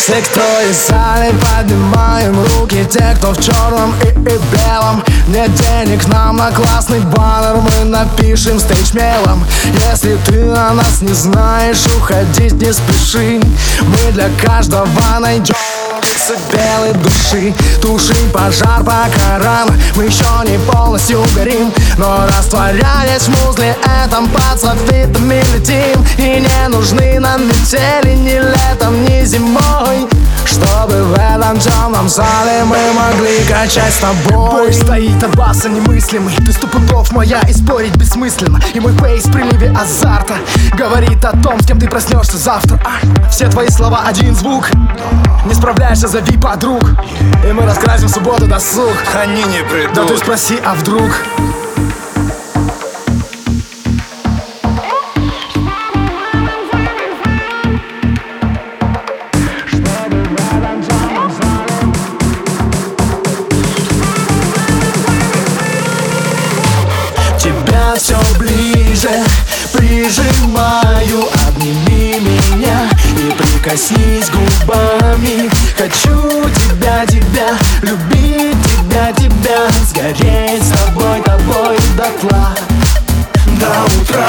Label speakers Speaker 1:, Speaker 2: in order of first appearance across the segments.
Speaker 1: Все, кто из зали, поднимаем руки. Те, кто в черном и белом. Нет денег нам на классный баннер, мы напишем стейдж мелом. Если ты о нас не знаешь, уходить не спеши. Мы для каждого найдем белой души. Тушим пожар пока рано, мы еще не полностью горим. Но растворяясь в музле этом, под софитами летим. И не нужны нам метели ни летом, ни зимой, чтобы в этом темном зале мы могли качать с тобой.
Speaker 2: Бой стоит от баса немыслимый. Ты стопудов моя и спорить бессмысленно. И мой фейс в приливе азарта говорит о том, с кем ты проснешься завтра. Все твои слова один звук. Не справляешься, зови подруг. И мы раскрасим в субботу досуг.
Speaker 3: Они не придут.
Speaker 2: Да ты спроси, а вдруг?
Speaker 1: Тебя все ближе прижимаю, обними меня и прикоснись губами. Хочу тебя, тебя, любить тебя, тебя, сгореть с тобой, тобой дотла до утра.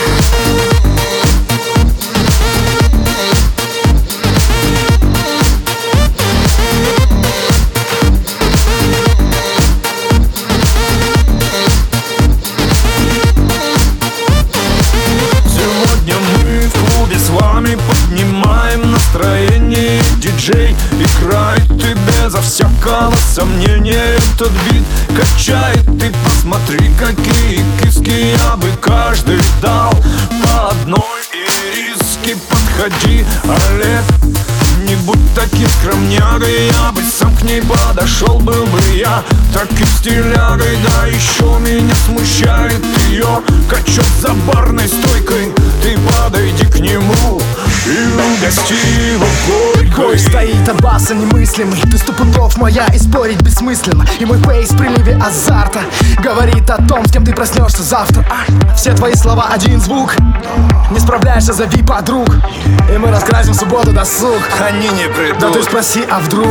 Speaker 3: Поднимаем настроение, диджей играет и безо всякого сомнения. Этот бит качает, ты посмотри, какие киски я бы каждый дал по одной ириски. Подходи, Олег, не будь таким скромнягой, я бы сам к ней подошел, был бы я таким стилягой. Да еще меня смущает ее качок за барной стойкой. Ты подойди к нему и угости его горькой.
Speaker 2: Бой стоит от баса немыслимый. Ты стопудов моя и спорить бессмысленно. И мой фейс в приливе азарта говорит о том, с кем ты проснешься завтра. Все твои слова один звук. Не справляешься, зови подруг. И мы раскрасим в субботу досуг.
Speaker 3: Они не придут.
Speaker 2: Да ты спроси, а вдруг?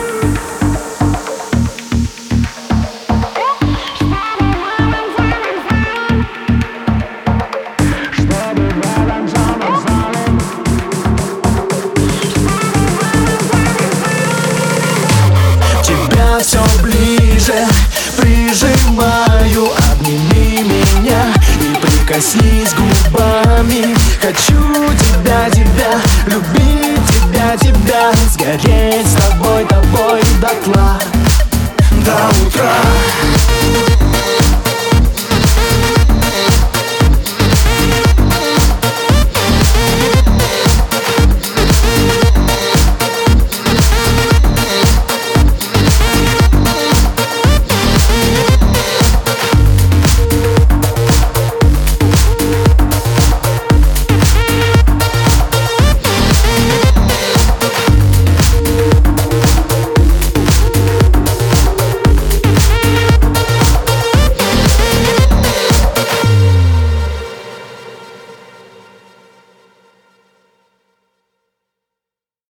Speaker 1: Тебя все ближе прижимаю, обними меня и прикоснись губами. Хочу тебя, тебя, любить